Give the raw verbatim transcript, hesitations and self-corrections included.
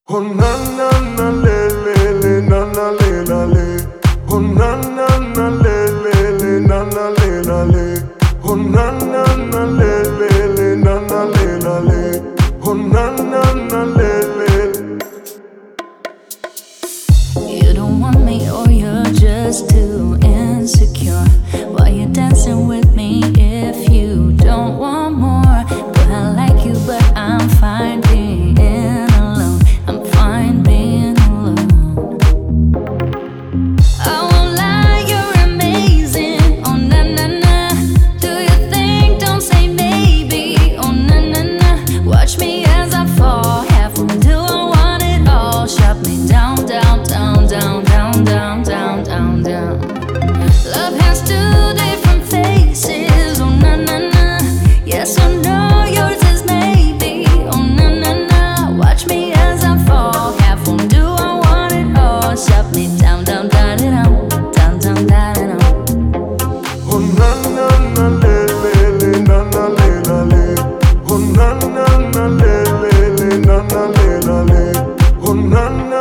Oh na na na le le le na na le la le. Oh na na na le le le na na le la le. Oh na na na le le le na na le la le. Oh na na na le le. You don't want me or you're just too insecure. Why you dancing with me if you don't want more? But I like you, but I'm fine being alone. I'm fine being alone. I won't lie, you're amazing. Oh na na na. Do you think? Don't say maybe. Oh na na na. Watch me as I fall. Half until I want it all. Shut me down, down, down, down, down, down, down, down, down. Love has two different faces. Oh na na na. Yes or no, yours is maybe. Oh na na na. Watch me as I fall. Half do I want it all? Shut me down, down, down, down, down, down, down. Oh na na na le le le na na le la le. Oh na na na le le le na na le la le. Oh na na